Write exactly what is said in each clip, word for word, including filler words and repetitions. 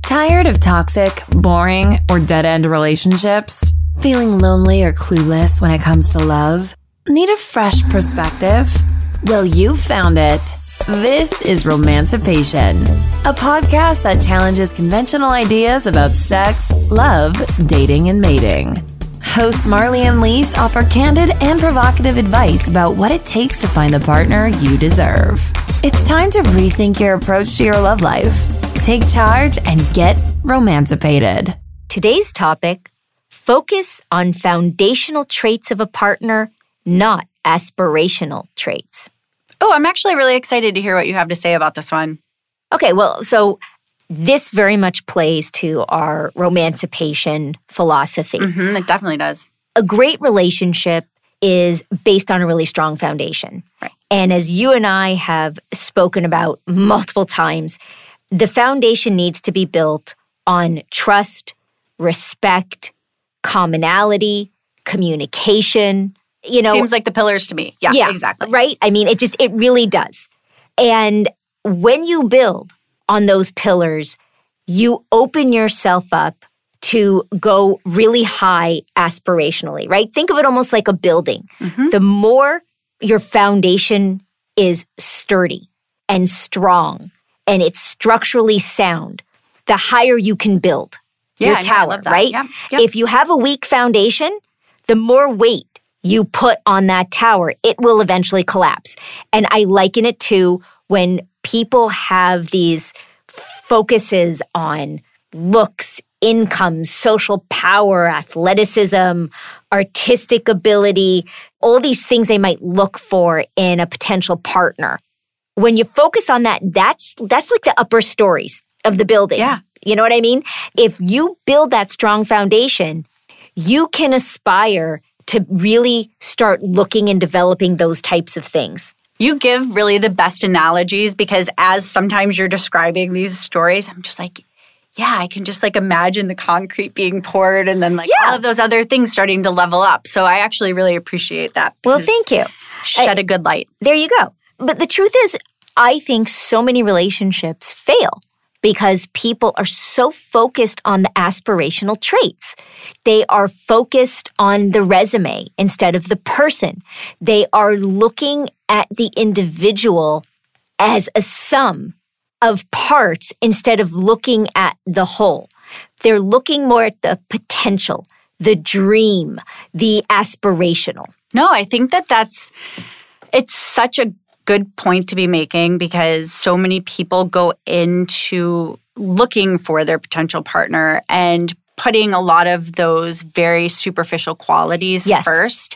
Tired of toxic, boring, or dead-end relationships? Feeling lonely or clueless when it comes to love? Need a fresh perspective? Well, you found it. This is Romancipation, a podcast that challenges conventional ideas about sex, love, dating, and mating. Hosts Marley and Lise offer candid and provocative advice about what it takes to find the partner you deserve. It's time to rethink your approach to your love life. Take charge and get romancipated. Today's topic, focus on foundational traits of a partner, not aspirational traits. Oh, I'm actually really excited to hear what you have to say about this one. Okay, well, so this very much plays to our romancipation philosophy. Mm-hmm, it definitely does. A great relationship is based on a really strong foundation. Right. And as you and I have spoken about multiple times, the foundation needs to be built on trust, respect, commonality, communication. You know, seems like the pillars to me. Yeah, yeah, exactly. Right? I mean, it just, it really does. And when you build on those pillars, you open yourself up to go really high aspirationally, right? Think of it almost like a building. Mm-hmm. The more your foundation is sturdy and strong and it's structurally sound, the higher you can build yeah, your tower, no, right? Yeah, yeah. If you have a weak foundation, the more weight you put on that tower, it will eventually collapse. And I liken it to when people have these focuses on looks, income, social power, athleticism, artistic ability, all these things they might look for in a potential partner. When you focus on that, that's that's like the upper stories of the building. Yeah. You know what I mean? If you build that strong foundation, you can aspire to really start looking and developing those types of things. You give really the best analogies because as sometimes you're describing these stories, I'm just like, yeah, I can just like imagine the concrete being poured and then like yeah. all of those other things starting to level up. So I actually really appreciate that. Well, thank you. Shed I, a good light. There you go. But the truth is, I think so many relationships fail because people are so focused on the aspirational traits. They are focused on the resume instead of the person. They are looking at the individual as a sum of parts instead of looking at the whole. They're looking more at the potential, the dream, the aspirational. No, I think that that's, it's such a good point to be making because so many people go into looking for their potential partner and putting a lot of those very superficial qualities yes. first.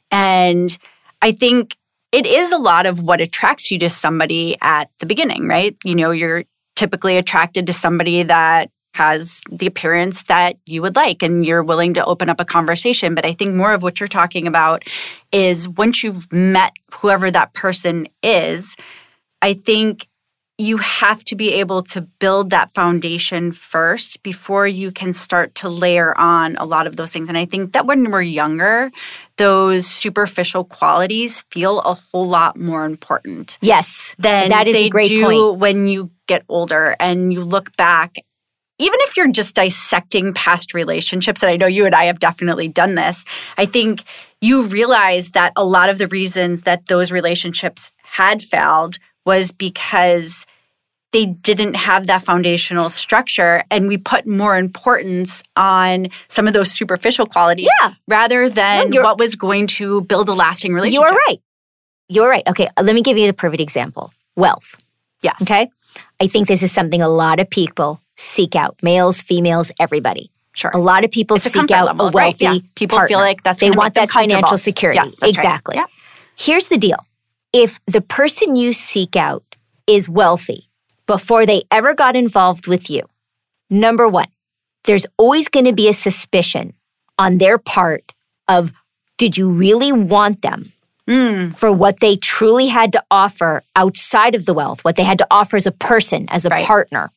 And I think it is a lot of what attracts you to somebody at the beginning, right? You know, you're typically attracted to somebody that has the appearance that you would like and you're willing to open up a conversation. But I think more of what you're talking about is once you've met whoever that person is, I think you have to be able to build that foundation first before you can start to layer on a lot of those things. And I think that when we're younger, those superficial qualities feel a whole lot more important. Yes, than that is they a great do point. When you get older and you look back. Even if you're just dissecting past relationships, and I know you and I have definitely done this, I think you realize that a lot of the reasons that those relationships had failed was because they didn't have that foundational structure and we put more importance on some of those superficial qualities yeah. rather than no, what was going to build a lasting relationship. You're right. You're right. Okay, let me give you the perfect example. Wealth. Yes. Okay? I think this is something a lot of people seek out. Males, females, everybody. Sure. A lot of people it's seek a out level, a wealthy right? Yeah. People partner. feel like that's they want that financial security. Yes, that's exactly. Right. Yeah. Here's the deal. If the person you seek out is wealthy before they ever got involved with you, number one, there's always going to be a suspicion on their part of, did you really want them mm. for what they truly had to offer outside of the wealth, what they had to offer as a person, as a right. partner?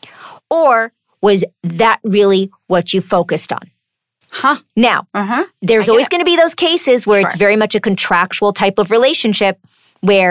Or was that really what you focused on? Huh. Now, uh-huh. there's always going to be those cases where sure. it's very much a contractual type of relationship where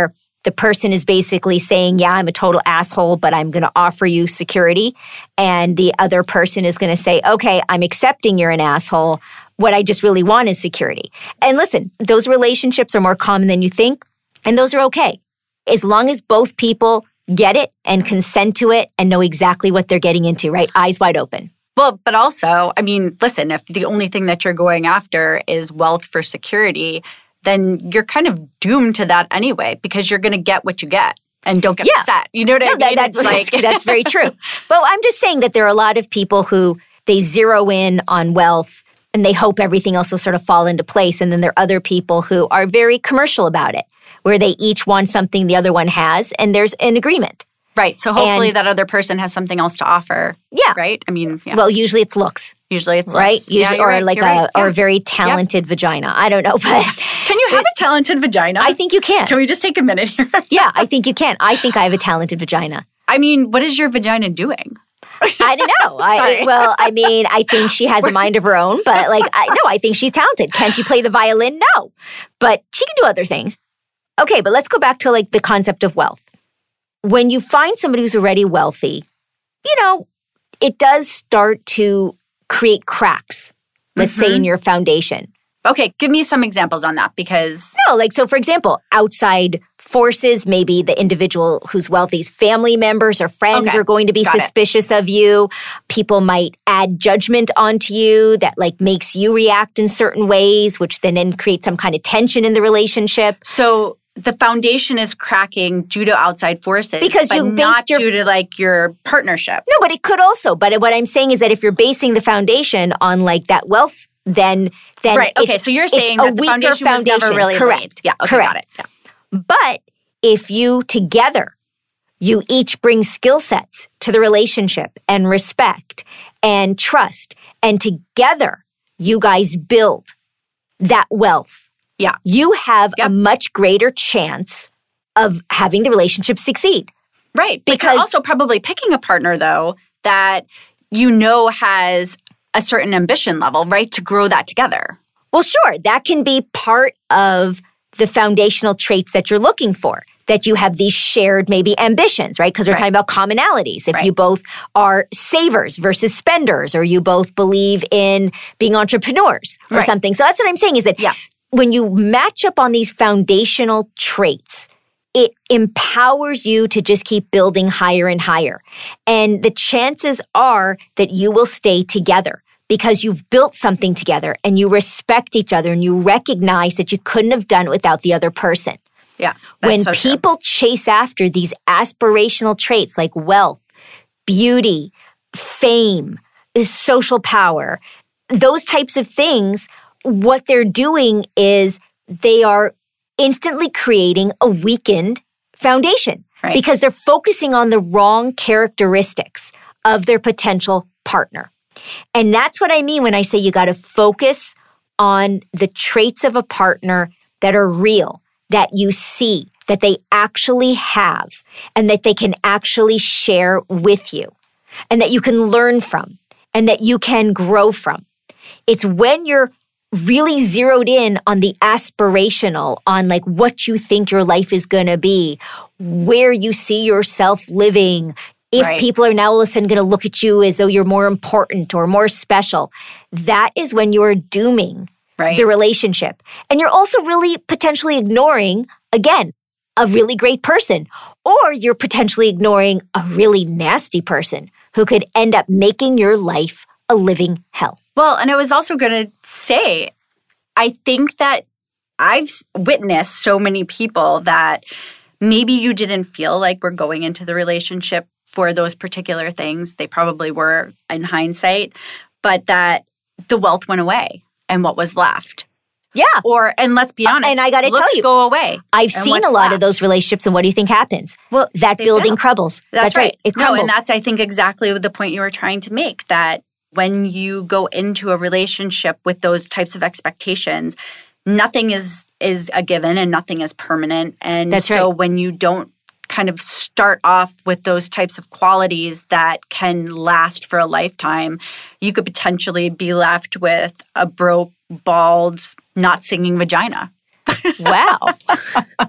the person is basically saying, yeah, I'm a total asshole, but I'm going to offer you security. And the other person is going to say, okay, I'm accepting you're an asshole. What I just really want is security. And listen, those relationships are more common than you think, and those are okay. As long as both people get it and consent to it and know exactly what they're getting into, right? Eyes wide open. Well, but also, I mean, listen, if the only thing that you're going after is wealth for security, then you're kind of doomed to that anyway, because you're going to get what you get and don't get yeah. upset. You know what no, I mean? That, that's, like... that's, that's very true. But I'm just saying that there are a lot of people who they zero in on wealth and they hope everything else will sort of fall into place. And then there are other people who are very commercial about it, where they each want something the other one has, and there's an agreement. Right. So hopefully and, that other person has something else to offer. Yeah. Right? I mean, yeah. Well, usually it's looks. Usually it's looks. Right? Usually, yeah, or right, like a right. or yeah. a very talented yeah. vagina. I don't know, but can you have a talented vagina? I think you can. Can we just take a minute here? Yeah, I think you can. I think I have a talented vagina. I mean, what is your vagina doing? I don't know. I, well, I mean, I think she has a mind of her own, but like, I, no, I think she's talented. Can she play the violin? No, but she can do other things. Okay, but let's go back to like the concept of wealth. When you find somebody who's already wealthy, you know, it does start to create cracks, let's mm-hmm. say in your foundation. Okay, give me some examples on that because... No, like, so for example, outside forces, maybe the individual who's wealthy's family members or friends okay. are going to be Got suspicious it. of you. People might add judgment onto you that like makes you react in certain ways, which then, then creates some kind of tension in the relationship. So the foundation is cracking due to outside forces. Because but you based not your... due to like your partnership. No, but it could also. But what I'm saying is that if you're basing the foundation on like that wealth, then then right. Okay, so you're saying that the foundation, foundation was never really correct. laid. Yeah, okay, correct. got it. Yeah. But if you together, you each bring skill sets to the relationship and respect and trust, and together you guys build that wealth, yeah, you have yep. a much greater chance of having the relationship succeed. Right. Because but you're also probably picking a partner, though, that you know has a certain ambition level, right, to grow that together. Well, sure. That can be part of the foundational traits that you're looking for, that you have these shared maybe ambitions, right? Because we're right. talking about commonalities. If right. you both are savers versus spenders, or you both believe in being entrepreneurs or right. something. So that's what I'm saying is that yeah. when you match up on these foundational traits, it empowers you to just keep building higher and higher. And the chances are that you will stay together because you've built something together and you respect each other and you recognize that you couldn't have done it without the other person. Yeah. When so people true. chase after these aspirational traits like wealth, beauty, fame, social power, those types of things, what they're doing is they are instantly creating a weakened foundation right. because they're focusing on the wrong characteristics of their potential partner. And that's what I mean when I say you got to focus on the traits of a partner that are real, that you see, that they actually have, and that they can actually share with you, and that you can learn from, and that you can grow from. It's when you're really zeroed in on the aspirational, on like what you think your life is going to be, where you see yourself living. If right. people are now all of a sudden going to look at you as though you're more important or more special, that is when you're dooming right. the relationship. And you're also really potentially ignoring, again, a really great person, or you're potentially ignoring a really nasty person who could end up making your life a living hell. Well, and I was also going to say, I think that I've witnessed so many people that maybe you didn't feel like we're going into the relationship for those particular things. They probably were in hindsight, but that the wealth went away and what was left. Yeah. Or, and let's be honest, and I got to tell you, go away. I've seen a lot left? of those relationships, and what do you think happens? Well, that building fail. crumbles. That's, that's right. right. It crumbles. No, and that's, I think, exactly the point you were trying to make, that when you go into a relationship with those types of expectations, nothing is is a given and nothing is permanent. And that's so right. when you don't kind of start off with those types of qualities that can last for a lifetime, you could potentially be left with a broke, bald, not singing vagina. Wow.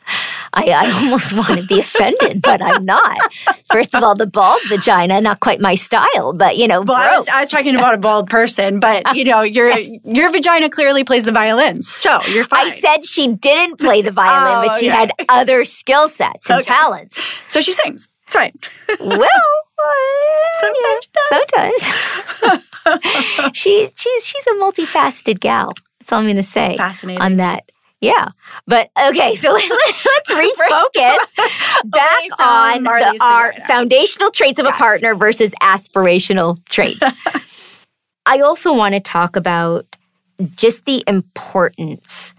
I, I almost want to be offended, but I'm not. First of all, the bald vagina, not quite my style, but, you know, well, I was, I was talking about a bald person, but, you know, your your vagina clearly plays the violin, so you're fine. I said she didn't play the violin, oh, but she okay. had other skill sets and okay. talents. So she sings. It's fine. Well, uh, sometimes. Yeah, sometimes. she, she's, she's a multifaceted gal. That's all I'm going to say Fascinating. on that. Yeah. But okay, so let, let's refocus back on the, our foundational traits of yes. a partner versus aspirational traits. I also want to talk about just the importance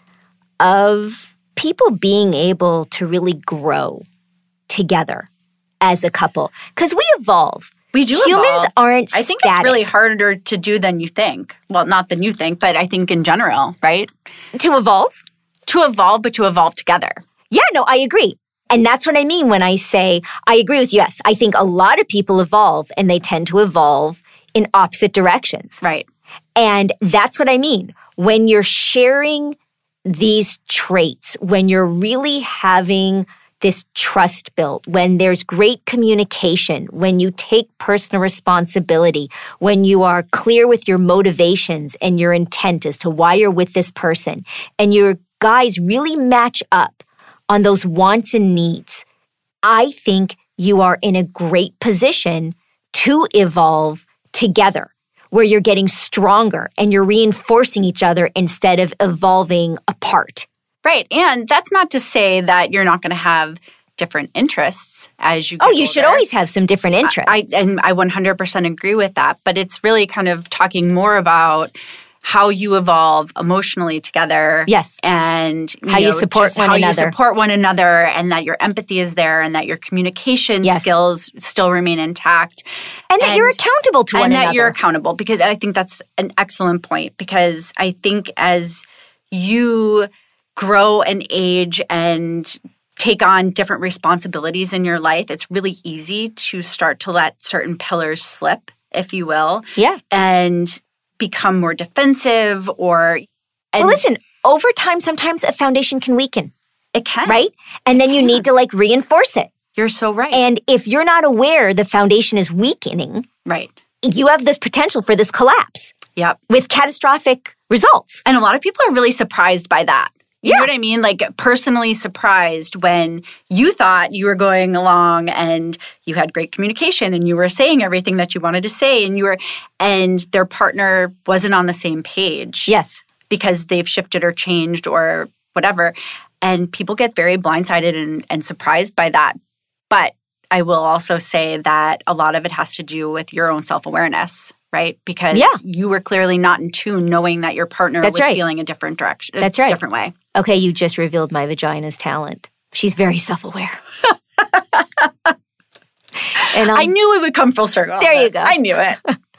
of people being able to really grow together as a couple. Because we evolve. We do Humans evolve. aren't I think static. it's really harder to do than you think. Well, not than you think, but I think in general, right? To evolve? To evolve, but to evolve together. Yeah, no, I agree. And that's what I mean when I say, I agree with you. Yes, I think a lot of people evolve and they tend to evolve in opposite directions. Right. And that's what I mean. When you're sharing these traits, when you're really having this trust built, when there's great communication, when you take personal responsibility, when you are clear with your motivations and your intent as to why you're with this person, and your guys really match up on those wants and needs, I think you are in a great position to evolve together, where you're getting stronger and you're reinforcing each other instead of evolving apart. Right. And that's not to say that you're not going to have different interests as you get Oh, you older. should always have some different interests. I, I, and I one hundred percent agree with that. But it's really kind of talking more about how you evolve emotionally together. Yes. And you how know, you support just one how another. you support one another, and that your empathy is there, and that your communication yes. skills still remain intact. And, and that you're accountable to one and another. And that you're accountable, because I think that's an excellent point, because I think as you grow and age and take on different responsibilities in your life, it's really easy to start to let certain pillars slip, if you will. Yeah. And become more defensive or... And well, listen, over time, sometimes a foundation can weaken. It can. Right? And then it you can. need to like reinforce it. You're so right. And if you're not aware the foundation is weakening, right, you have the potential for this collapse. Yep. With catastrophic results. And a lot of people are really surprised by that. You yeah. know what I mean? Like personally surprised when you thought you were going along and you had great communication and you were saying everything that you wanted to say, and you were, and their partner wasn't on the same page. Yes. Because they've shifted or changed or whatever. And people get very blindsided and, and surprised by that. But I will also say that a lot of it has to do with your own self-awareness. Right? Because yeah. you were clearly not in tune knowing that your partner That's was right. feeling a different direction. That's a right. different way. Okay, you just revealed my vagina's talent. She's very self-aware. and I knew it would come full circle. There you go. I knew it.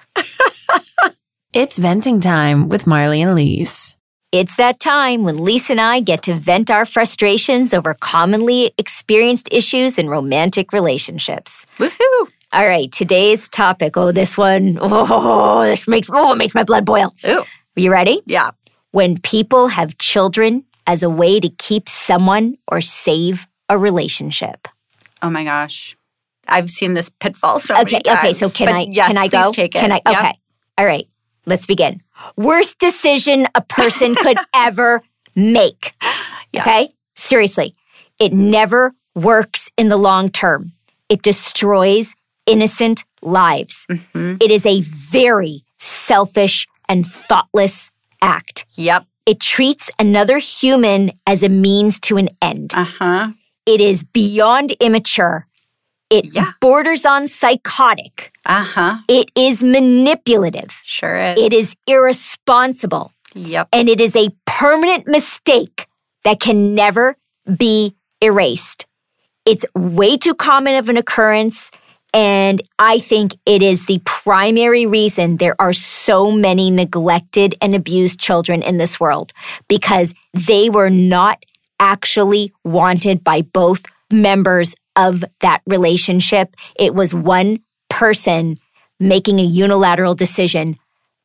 It's venting time with Marley and Lise. It's that time when Lise and I get to vent our frustrations over commonly experienced issues in romantic relationships. Woohoo! All right, today's topic. Oh, this one. Oh, this makes oh, it makes my blood boil. Ooh. Are you ready? Yeah. When people have children as a way to keep someone or save a relationship. Oh my gosh. I've seen this pitfall so okay, many times. Okay, so can but I yes, can I please go? Take it. Can I Yep. Okay. All right. Let's begin. Worst decision a person could ever make. Yes. Okay? Seriously. It never works in the long term. It destroys innocent lives. Mm-hmm. It is a very selfish and thoughtless act. Yep. It treats another human as a means to an end. Uh-huh. It is beyond immature. It yeah. borders on psychotic. Uh-huh. It is manipulative. Sure is. It is irresponsible. Yep. And it is a permanent mistake that can never be erased. It's way too common of an occurrence. And I think it is the primary reason there are so many neglected and abused children in this world, because they were not actually wanted by both members of that relationship. It was one person making a unilateral decision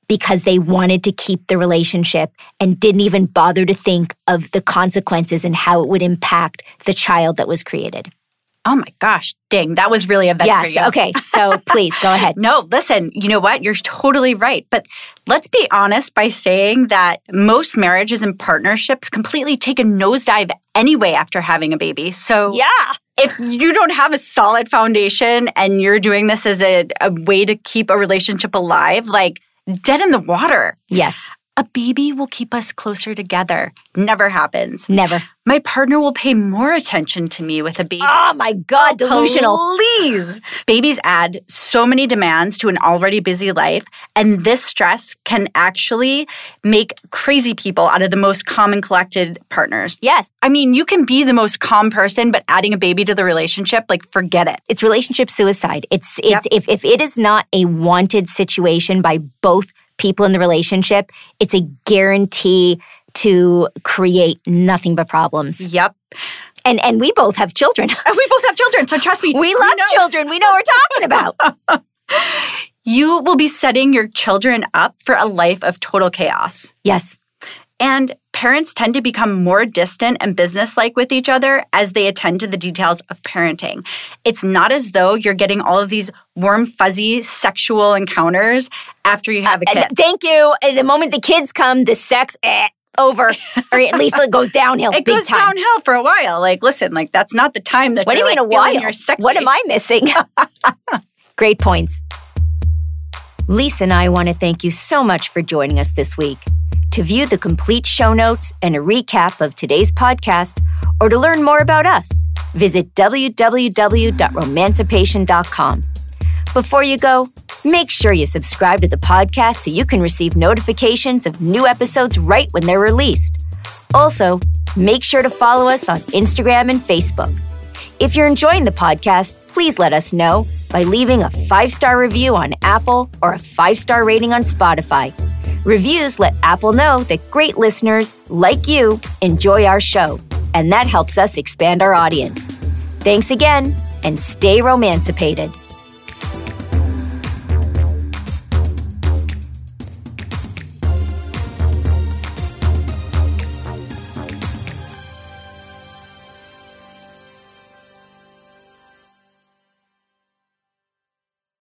because they wanted to keep the relationship and didn't even bother to think of the consequences and how it would impact the child that was created. Oh my gosh, dang, that was really a vent yes, for you. Okay, so please, go ahead. No, listen, you know what? You're totally right. But let's be honest by saying that most marriages and partnerships completely take a nosedive anyway after having a baby. So yeah. If you don't have a solid foundation and you're doing this as a, a way to keep a relationship alive, like dead in the water. Yes. A baby will keep us closer together. Never happens. Never. My partner will pay more attention to me with a baby. Oh my God, oh, delusional. Please. Babies add so many demands to an already busy life, and this stress can actually make crazy people out of the most calm and collected partners. Yes. I mean, you can be the most calm person, but adding a baby to the relationship, like forget it. It's relationship suicide. It's it's Yep. if if it is not a wanted situation by both people in the relationship, it's a guarantee to create nothing but problems. Yep. And and we both have children. And we both have children, so trust me. We love know. children. We know what we're talking about. You will be setting your children up for a life of total chaos. Yes. And parents tend to become more distant and businesslike with each other as they attend to the details of parenting. It's not as though you're getting all of these warm, fuzzy sexual encounters after you have a kid. Uh, thank you. At the moment the kids come, the sex, eh, over. Or at least it goes downhill It big goes time. downhill for a while. Like, listen, like that's not the time that What do you're you mean like, a while? feeling you're sexy. What am I missing? Great points. Lisa and I want to thank you so much for joining us this week. To view the complete show notes and a recap of today's podcast, or to learn more about us, visit w w w dot romancipation dot com. Before you go, make sure you subscribe to the podcast so you can receive notifications of new episodes right when they're released. Also, make sure to follow us on Instagram and Facebook. If you're enjoying the podcast, please let us know by leaving a five-star review on Apple or a five-star rating on Spotify. Reviews let Apple know that great listeners like you enjoy our show, and that helps us expand our audience. Thanks again, and stay romancipated.